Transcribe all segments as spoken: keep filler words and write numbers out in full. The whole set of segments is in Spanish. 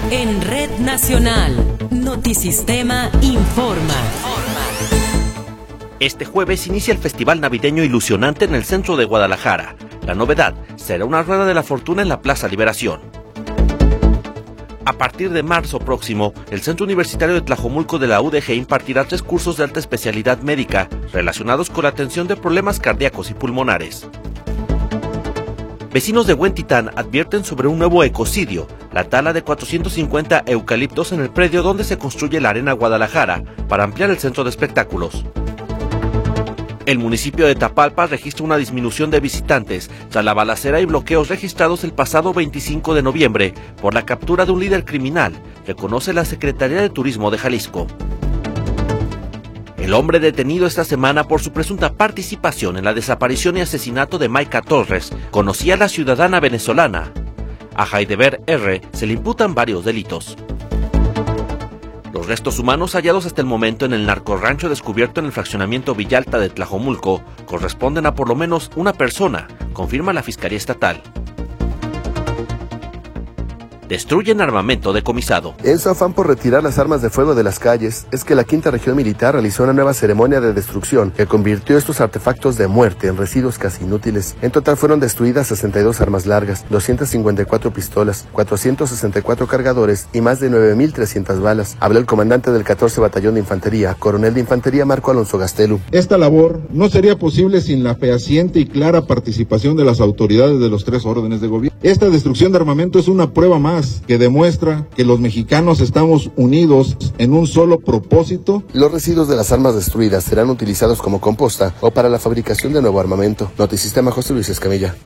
En Red Nacional, Notisistema informa. Este jueves inicia el Festival Navideño Ilusionante en el centro de Guadalajara. La novedad será una rueda de la fortuna en la Plaza Liberación. A partir de marzo próximo, el Centro Universitario de Tlajomulco de la U D G impartirá tres cursos de alta especialidad médica relacionados con la atención de problemas cardíacos y pulmonares. Vecinos de Huentitán advierten sobre un nuevo ecocidio, la tala de cuatrocientos cincuenta eucaliptos en el predio donde se construye la Arena Guadalajara para ampliar el centro de espectáculos. El municipio de Tapalpa registra una disminución de visitantes tras la balacera y bloqueos registrados el pasado veinticinco de noviembre por la captura de un líder criminal, reconoce la Secretaría de Turismo de Jalisco. El hombre detenido esta semana por su presunta participación en la desaparición y asesinato de Mayca Torres conocía a la ciudadana venezolana. A Heideber R. se le imputan varios delitos. Los restos humanos hallados hasta el momento en el narcorrancho descubierto en el fraccionamiento Villalta de Tlajomulco corresponden a por lo menos una persona, confirma la Fiscalía Estatal. Destruyen armamento decomisado. En su afán por retirar las armas de fuego de las calles, es que la Quinta Región Militar realizó una nueva ceremonia de destrucción que convirtió estos artefactos de muerte en residuos casi inútiles. En total fueron destruidas sesenta y dos armas largas, doscientas cincuenta y cuatro pistolas, cuatrocientos sesenta y cuatro cargadores y más de nueve mil trescientas balas. Habló el comandante del catorce Batallón de Infantería, coronel de Infantería Marco Alonso Gastelu. Esta labor no sería posible sin la fehaciente y clara participación de las autoridades de los tres órdenes de gobierno. Esta destrucción de armamento es una prueba más que demuestra que los mexicanos estamos unidos en un solo propósito. Los residuos de las armas destruidas serán utilizados como composta o para la fabricación de nuevo armamento. Notisistema, José Luis Escamilla.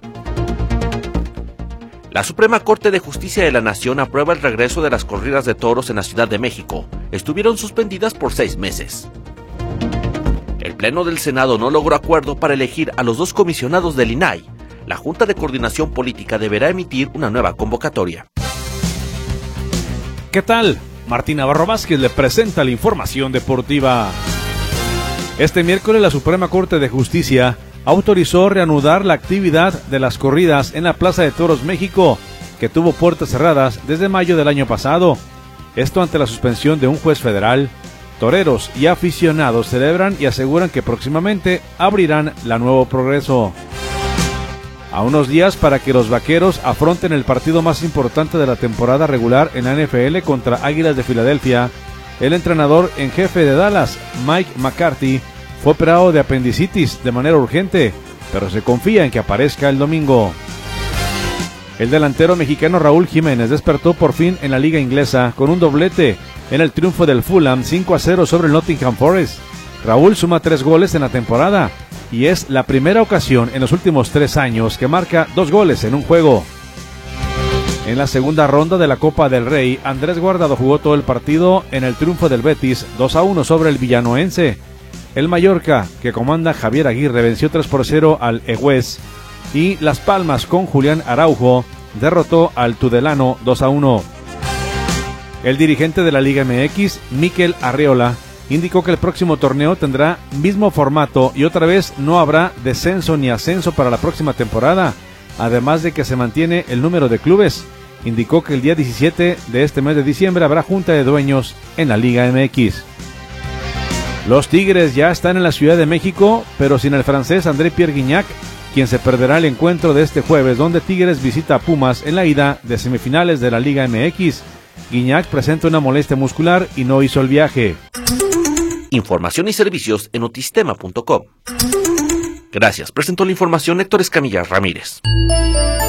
La Suprema Corte de Justicia de la Nación aprueba el regreso de las corridas de toros en la Ciudad de México. Estuvieron suspendidas por seis meses. El Pleno del Senado no logró acuerdo para elegir a los dos comisionados del I N A I. La Junta de Coordinación Política deberá emitir una nueva convocatoria. ¿Qué tal? Martín Navarro Vázquez le presenta la información deportiva. Este miércoles la Suprema Corte de Justicia autorizó reanudar la actividad de las corridas en la Plaza de Toros México, que tuvo puertas cerradas desde mayo del año pasado. Esto ante la suspensión de un juez federal. Toreros y aficionados celebran y aseguran que próximamente abrirán la Nuevo Progreso. A unos días para que los Vaqueros afronten el partido más importante de la temporada regular en la N F L contra Águilas de Filadelfia, el entrenador en jefe de Dallas, Mike McCarthy, fue operado de apendicitis de manera urgente, pero se confía en que aparezca el domingo. El delantero mexicano Raúl Jiménez despertó por fin en la liga inglesa con un doblete en el triunfo del Fulham cinco a cero sobre el Nottingham Forest. Raúl suma tres goles en la temporada y es la primera ocasión en los últimos tres años que marca dos goles en un juego. En la segunda ronda de la Copa del Rey, Andrés Guardado jugó todo el partido en el triunfo del Betis dos a uno sobre el villanoense. El Mallorca, que comanda Javier Aguirre, venció tres por cero al Egués, y Las Palmas con Julián Araujo derrotó al Tudelano dos a uno. El dirigente de la Liga M X, Mikel Arriola, indicó que el próximo torneo tendrá mismo formato y otra vez no habrá descenso ni ascenso para la próxima temporada, además de que se mantiene el número de clubes. Indicó que el día diecisiete de este mes de diciembre habrá junta de dueños en la Liga M X. Los Tigres ya están en la Ciudad de México, pero sin el francés André Pierre Gignac, quien se perderá el encuentro de este jueves, donde Tigres visita a Pumas en la ida de semifinales de la Liga M X. Gignac presenta una molestia muscular y no hizo el viaje. Información y servicios en notisistema punto com. Gracias. Presentó la información Héctor Escamilla Ramírez.